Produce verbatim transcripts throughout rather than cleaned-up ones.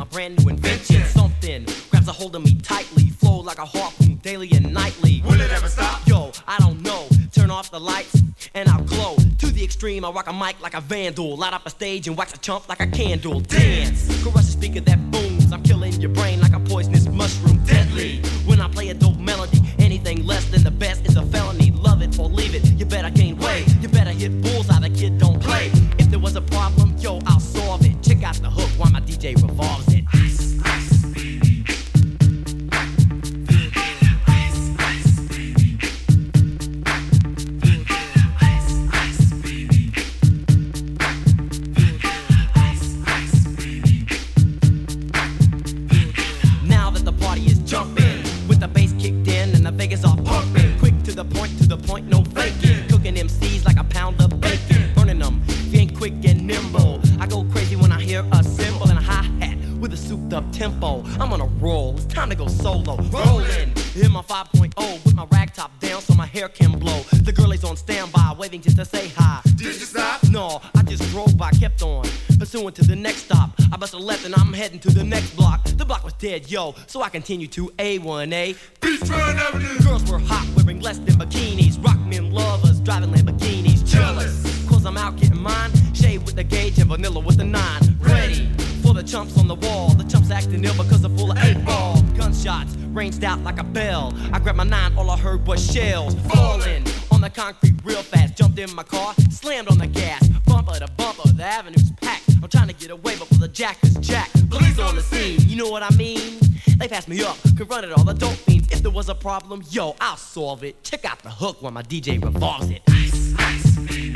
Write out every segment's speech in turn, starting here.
brand new invention. Something grabs a hold of me tightly, flow like a harpoon daily and nightly. Will it ever stop? Yo, I don't know. Turn off the lights and I'll glow. To the extreme, I rock a mic like a vandal. Light up a stage and wax a chump like a candle. Dance, crush a speaker that booms. I'm killing your brain like a poisonous mushroom. Deadly, when I play a dope melody. Anything less than the best is a felony. Love it or leave it, you better gain weight. You better hit bullseye, the kid don't play. If there was a problem, yo, I'll solve it. Check out the hook while my D J revolves it. Ice, ice, baby. Jumping with the bass kicked in and the Vegas all pumping. Quick to the point, to the point, no faking. Cooking M Cs like a pound of bacon. Burning them, being quick and nimble. I go crazy when I hear a cymbal and a hi-hat with a souped up tempo. I'm on a roll, it's time to go solo. Rolling, in my five point oh with my rag top down so my hair can blow. The girl is on standby, waving just to say hi. Did you stop? No, I just drove by, kept on pursuing to the next stop. I bust a left and I'm heading to the next block. The block was dead, yo, so I continued to A one A. Beachfront Avenue. Girls were hot, wearing less than bikinis. Rock men lovers, driving Lamborghinis. Jealous, cause I'm out getting mine. Shade with the gauge and vanilla with the nine. Ready for the chumps on the wall. The chumps acting ill because they're full of eight ball. Gunshots ranged out like a bell. I grabbed my nine, all I heard was shells falling on the concrete real fast. Jumped in my car, slammed on the gas. Bumper to bumper, the avenue's packed. I'm trying to get away before the jack is jacked. Police on the scene, you know what I mean? They passed me up, could run it all the dope fiends. If there was a problem, yo, I'll solve it. Check out the hook while my D J revolves it. Ice, ice, baby.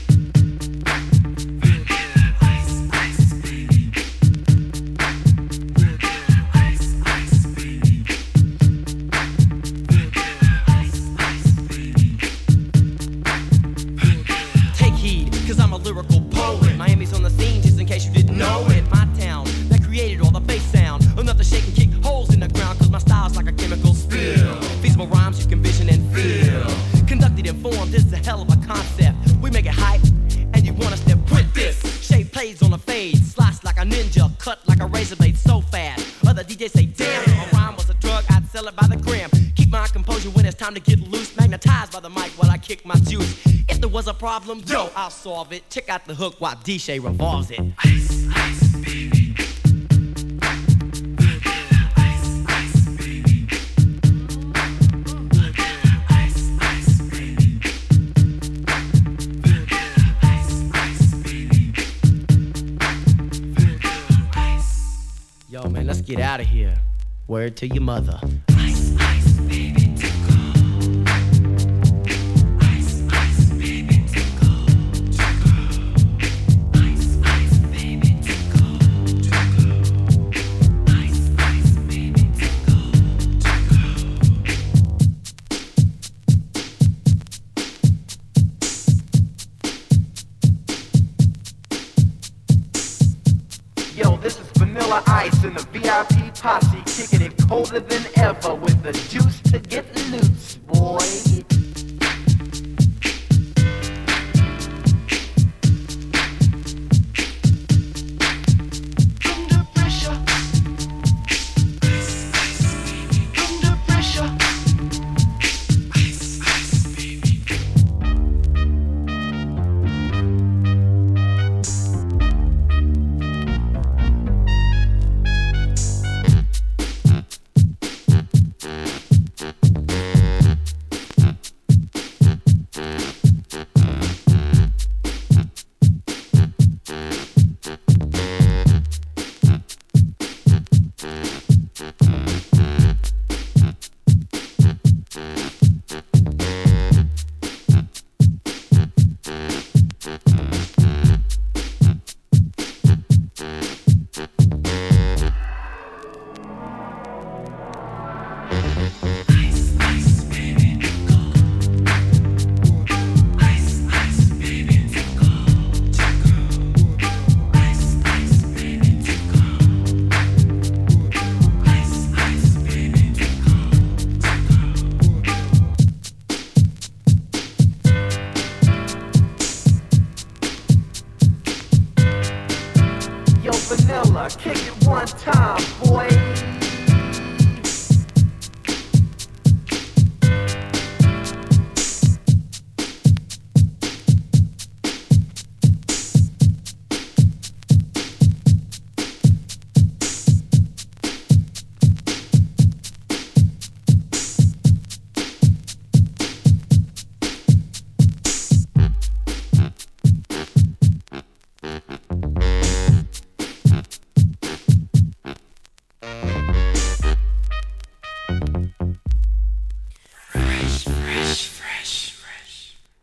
Lyrical poet. Miami's on the scene, just in case you didn't know it. My town that created all the bass sound. Enough to shake and kick holes in the ground, cause my style's like a chemical spill. Feasible rhymes you can vision and feel. Conducted in form, this is a hell of a concept. We make it hype, and you want us to print this. Shape plays on a fade, slice like a ninja, cut like a razor blade so fast. Other D Js say, damn, if a rhyme was a drug, I'd sell it by the gram. Keep my composure when it's time to get loose. Magnetized by the mic while I kick my juice. If there was a problem, yo, I'll solve it. Check out the hook while D J revolves it. Ice, ice, baby. Ice, ice, baby. Ice, ice, baby. Ice, ice, baby. Yo, man, let's get out of here. Word to your mother. Ice, ice, baby. Yo, this is Vanilla Ice in the V I P posse, kicking it colder than ever with the juice to get loose, boy. kick it one time, boy.